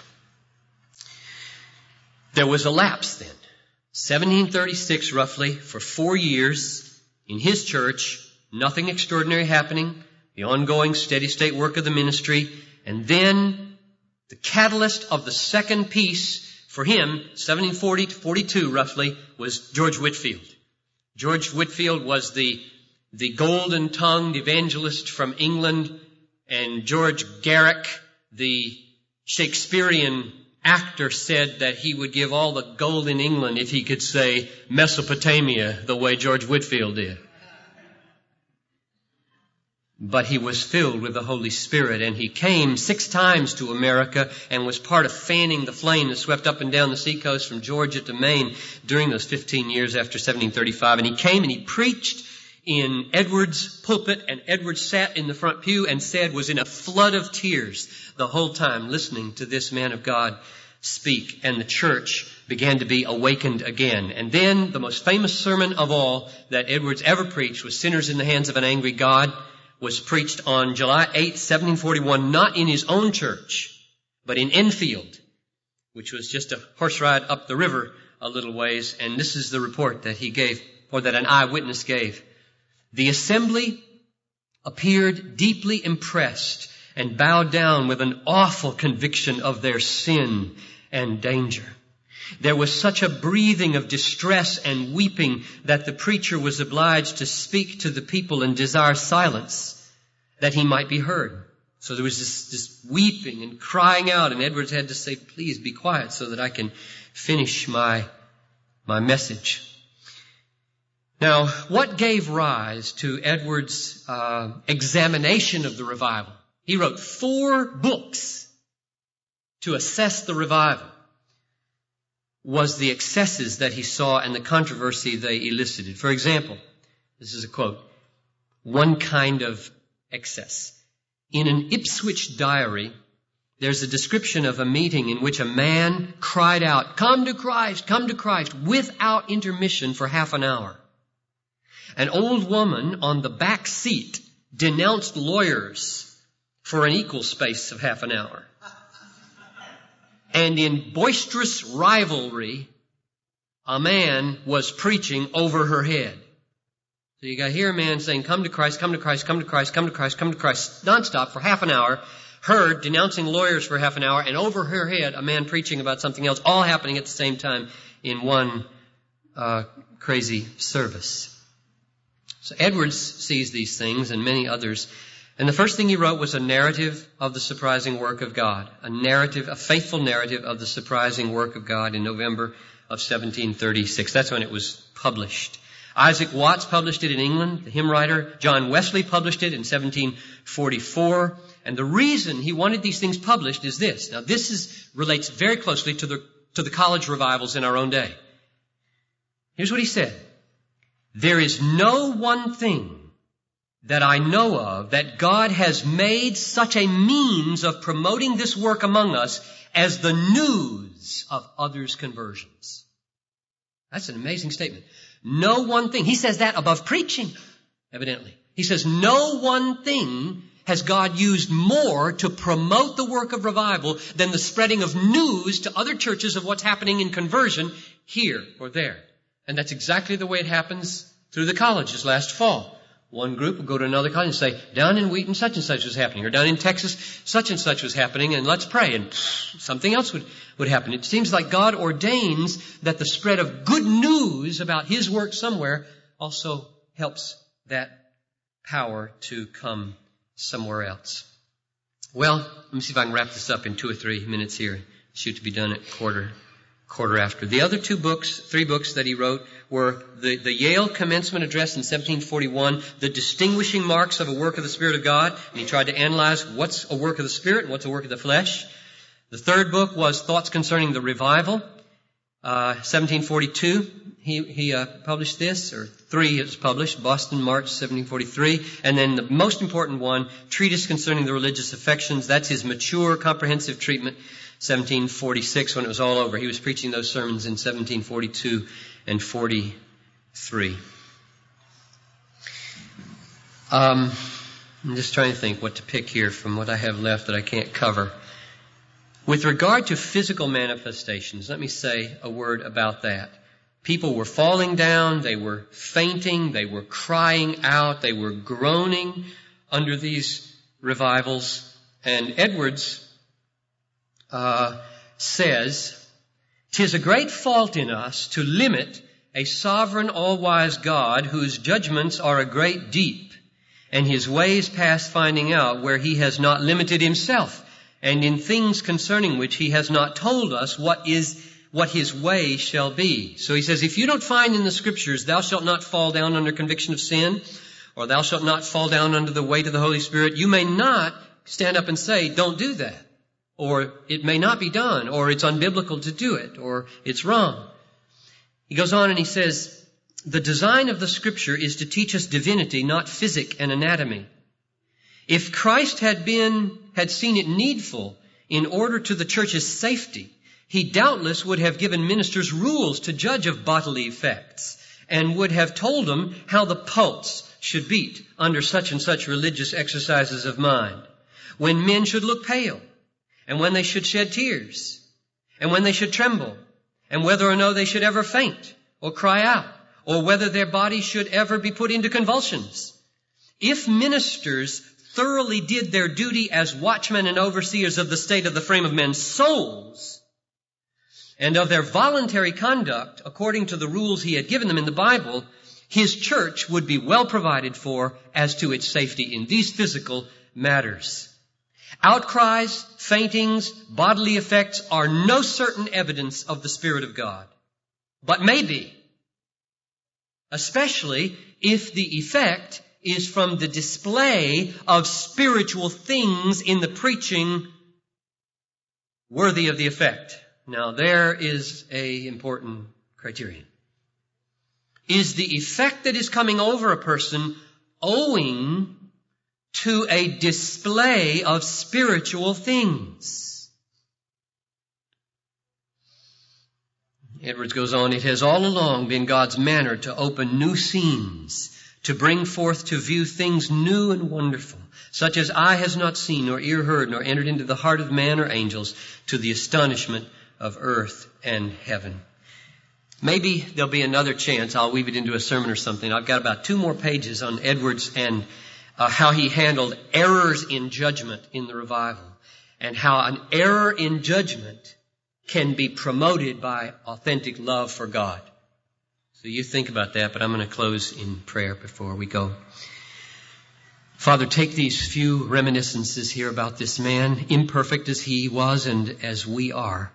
There was a lapse then. seventeen thirty-six roughly, for four years in his church, nothing extraordinary happening, the ongoing steady state work of the ministry, and then the catalyst of the second piece for him, seventeen forty to forty-two roughly, was George Whitefield. George Whitefield was the, the golden-tongued evangelist from England, and George Garrick, the Shakespearean actor, said that he would give all the gold in England if he could say Mesopotamia the way George Whitefield did. But he was filled with the Holy Spirit, and he came six times to America and was part of fanning the flame that swept up and down the seacoast from Georgia to Maine during those fifteen years after seventeen thirty-five. And he came and he preached in Edwards' pulpit, and Edwards sat in the front pew and said, was in a flood of tears the whole time listening to this man of God speak. And the church began to be awakened again. And then the most famous sermon of all that Edwards ever preached was Sinners in the Hands of an Angry God, was preached on July eighth, seventeen forty-one, not in his own church, but in Enfield, which was just a horse ride up the river a little ways. And this is the report that he gave, or that an eyewitness gave. The assembly appeared deeply impressed and bowed down with an awful conviction of their sin and danger. There was such a breathing of distress and weeping that the preacher was obliged to speak to the people and desire silence that he might be heard. So there was this, this weeping and crying out, and Edwards had to say, please be quiet so that I can finish my, my message. Now, what gave rise to Edwards' uh, examination of the revival? He wrote four books to assess the revival. Was the excesses that he saw and the controversy they elicited. For example, this is a quote, one kind of excess. In an Ipswich diary, there's a description of a meeting in which a man cried out, come to Christ, come to Christ, without intermission for half an hour. An old woman on the back seat denounced lawyers for an equal space of half an hour. And in boisterous rivalry, a man was preaching over her head. So you got here a man saying, come to Christ, come to Christ, come to Christ, come to Christ, come to Christ, nonstop for half an hour, her denouncing lawyers for half an hour, and over her head a man preaching about something else, all happening at the same time in one uh, crazy service. So Edwards sees these things, and many others And the first thing he wrote was a narrative of the surprising work of God, a narrative, a faithful narrative of the surprising work of God in November of seventeen thirty-six. That's when it was published. Isaac Watts published it in England, the hymn writer. John Wesley published it in seventeen forty-four. And the reason he wanted these things published is this. Now, this is, relates very closely to the, to the college revivals in our own day. Here's what he said. There is no one thing that I know of that God has made such a means of promoting this work among us as the news of others' conversions. That's an amazing statement. No one thing. He says that above preaching, evidently. He says no one thing has God used more to promote the work of revival than the spreading of news to other churches of what's happening in conversion here or there. And that's exactly the way it happens through the colleges last fall. One group will go to another college and say, down in Wheaton such and such was happening, or down in Texas such and such was happening, and let's pray, and pff, something else would, would happen. It seems like God ordains that the spread of good news about His work somewhere also helps that power to come somewhere else. Well, let me see if I can wrap this up in two or three minutes here. Shoot to be done at quarter quarter after. The other two books, three books that he wrote were the, the Yale Commencement Address in seventeen forty-one, The Distinguishing Marks of a Work of the Spirit of God, and he tried to analyze what's a work of the Spirit and what's a work of the flesh. The third book was Thoughts Concerning the Revival, uh, seventeen forty-two. He, he uh, published this, or three it was published, Boston, March seventeen forty-three. And then the most important one, Treatise Concerning the Religious Affections. That's his mature, comprehensive treatment, seventeen forty-six, when it was all over. He was preaching those sermons in seventeen forty-two and forty-three. Um, I'm just trying to think what to pick here from what I have left that I can't cover. With regard to physical manifestations, let me say a word about that. People were falling down, they were fainting, they were crying out, they were groaning under these revivals. And Edwards uh, says, "'Tis a great fault in us to limit a sovereign, all-wise God whose judgments are a great deep, and His ways past finding out, where He has not limited Himself, and in things concerning which He has not told us what is what His way shall be." So he says, if you don't find in the Scriptures, thou shalt not fall down under conviction of sin, or thou shalt not fall down under the weight of the Holy Spirit, you may not stand up and say, don't do that. Or it may not be done, or it's unbiblical to do it, or it's wrong. He goes on and he says, the design of the Scripture is to teach us divinity, not physic and anatomy. If Christ had been, had seen it needful in order to the church's safety, He doubtless would have given ministers rules to judge of bodily effects, and would have told them how the pulse should beat under such and such religious exercises of mind, when men should look pale, and when they should shed tears, and when they should tremble, and whether or no they should ever faint or cry out, or whether their bodies should ever be put into convulsions. If ministers thoroughly did their duty as watchmen and overseers of the state of the frame of men's souls, and of their voluntary conduct according to the rules He had given them in the Bible, His church would be well provided for as to its safety in these physical matters. Outcries, faintings, bodily effects are no certain evidence of the Spirit of God, but may be, especially if the effect is from the display of spiritual things in the preaching worthy of the effect. Now, there is a important criterion. Is the effect that is coming over a person owing to a display of spiritual things? Edwards goes on, it has all along been God's manner to open new scenes, to bring forth to view things new and wonderful, such as eye has not seen, nor ear heard, nor entered into the heart of man or angels, to the astonishment of earth and heaven. Maybe there'll be another chance. I'll weave it into a sermon or something. I've got about two more pages on Edwards and uh, how he handled errors in judgment in the revival, and how an error in judgment can be promoted by authentic love for God. So you think about that, but I'm going to close in prayer before we go. Father, take these few reminiscences here about this man, imperfect as he was and as we are,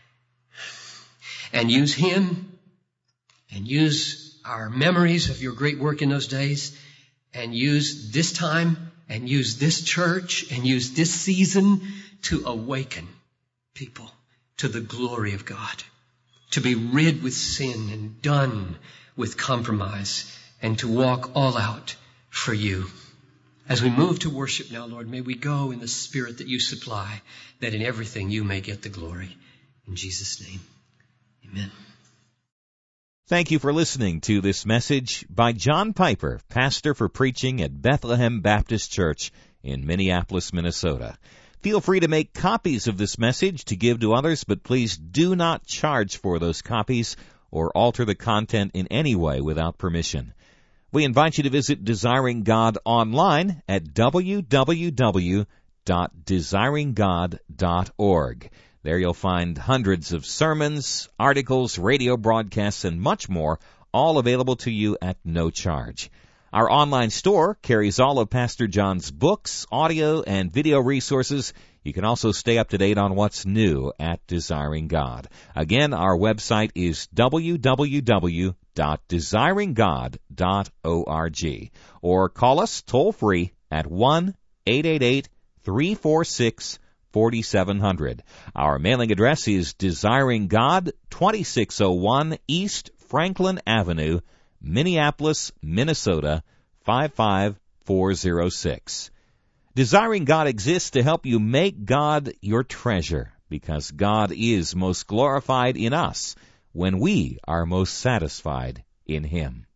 and use him and use our memories of your great work in those days, and use this time and use this church and use this season to awaken people to the glory of God, to be rid with sin and done with compromise, and to walk all out for you. As we move to worship now, Lord, may we go in the spirit that you supply, that in everything you may get the glory. In Jesus' name, amen. Thank you for listening to this message by John Piper, pastor for preaching at Bethlehem Baptist Church in Minneapolis, Minnesota. Feel free to make copies of this message to give to others, but please do not charge for those copies or alter the content in any way without permission. We invite you to visit Desiring God online at w w w dot desiring god dot org. There you'll find hundreds of sermons, articles, radio broadcasts, and much more, all available to you at no charge. Our online store carries all of Pastor John's books, audio, and video resources. You can also stay up to date on what's new at Desiring God. Again, our website is w w w dot desiring god dot org, or call us toll-free at one eight eight eight, three four six, four seven zero zero. Our mailing address is Desiring God, twenty-six oh one East Franklin Avenue, Minneapolis, Minnesota, five five four zero six. Desiring God exists to help you make God your treasure, because God is most glorified in us when we are most satisfied in Him.